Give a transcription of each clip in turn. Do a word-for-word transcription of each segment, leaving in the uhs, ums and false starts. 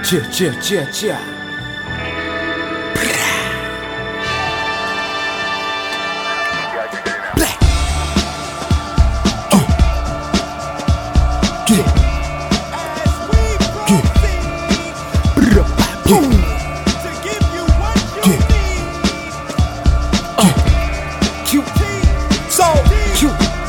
Yeah, yeah, yeah, yeah. Black. Uh. Yeah. Yeah. Brr. Boom. Yeah. Uh. Q. So Q.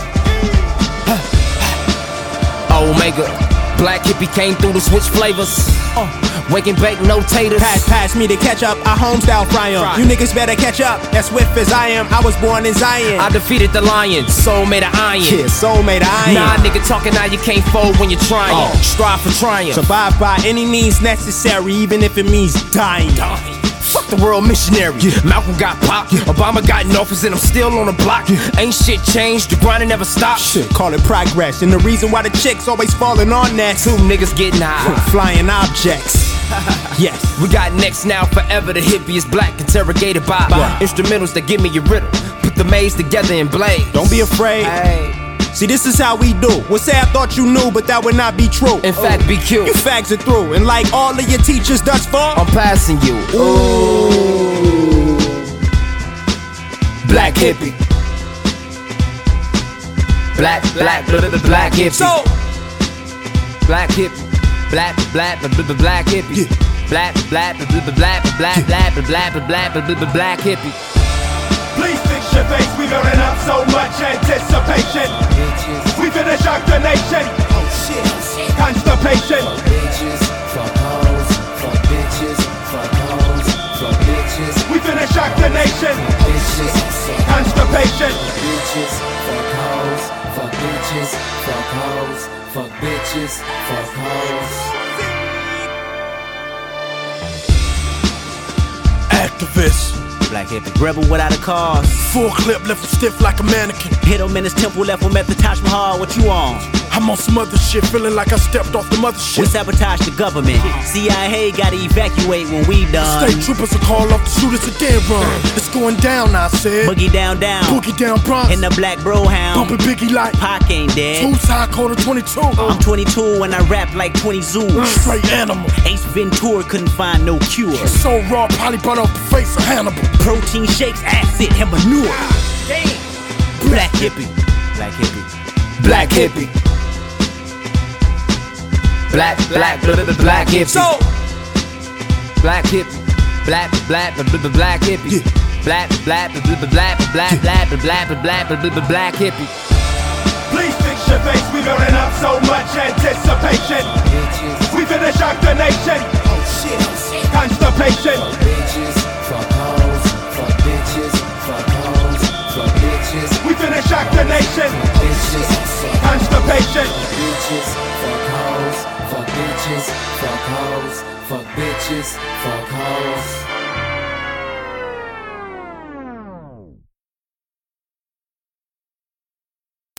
Omega. Black hippie came through to switch flavors. Uh, waking bake, no taters. Pass, pass me the ketchup, I homestyle fry 'em. Fry. You niggas better catch up, as swift as I am. I was born in Zion. I defeated the lion, soul made of iron. Yeah, soul made of iron. Nah, nigga talking now, you can't fold when you're trying. Oh. Strive for triumph. Survive by any means necessary, even if it means dying. Dying. Fuck the world missionary. Yeah. Malcolm got popped. Yeah. Obama got in office and I'm still on the block. Yeah. Ain't shit changed, the grinding never stopped. Shit, call it progress. And the reason why the chicks always falling on that. Two niggas getting high. Flying objects. Yes. We got next now forever. The hippiest black interrogated by Wow. instrumentals that give me your riddle. Put the maze together in blaze. Don't be afraid. Hey. See, this is how we do. Well, say I thought you knew, but that would not be true. In fact, B Q. You fags are through. And like all of your teachers thus far, I'm passing you. Ooh. Black hippie. Black, black, blah, blah, blah, black hippie. So, Black hippie. Black, black, blah, blah, blah, black hippie. Yeah. Black, black, blah, blah, blah, black, black, black, blah, blah, blah, black, blah, blah, blah, black hippie. Please fix your face, we building up so much anticipation. We finna shock the nation. oh shit. Constipation. Bitches, fuck hoes, fuck bitches, fuck hoes, fuck bitches, We finna shock the nation. bitches, Constipation. bitches, fuck hoes, fuck bitches, fuck hoes, fuck bitches, fuck hoes. Activist, Black hippie rebel without a cause. full clip left him stiff like a mannequin. Hit him in his temple, left him at the Taj Mahal. What you on? I'm on some other shit, feeling like I stepped off the We mothership. sabotage the government. C I A gotta evacuate when we done. State troopers will call off the shooters and then run. It's going down, I said. Boogie down down. Boogie down Bronx. In the black bro hound. Bumping Biggie like Pac ain't dead. two side quarter twenty-two. I'm twenty-two and I rap like twenty zoos. Straight animal. Ace Ventura couldn't find no cure. So raw, probably brought off the face of Hannibal. Protein shakes, acid, and manure. Black hippie. Black hippie. Black hippie. Black, black, blah, blah, blah, black hippie. So, Black hippie. Black, black, blah, blah, blah, black hippie. Black, black, blah, blah, blah, black, black, black, blah, black, blah, black, blah, blah, blah, black hippie. Please fix your face, we building up so much anticipation. We finna shock the nation. oh shit. Constipation. Bitches, fuck hoes, fuck bitches, fuck hoes, fuck bitches, We finna shock the nation. bitches, Constipation. bitches, fuck hoes, fuck bitches, fuck hoes, fuck bitches, fuck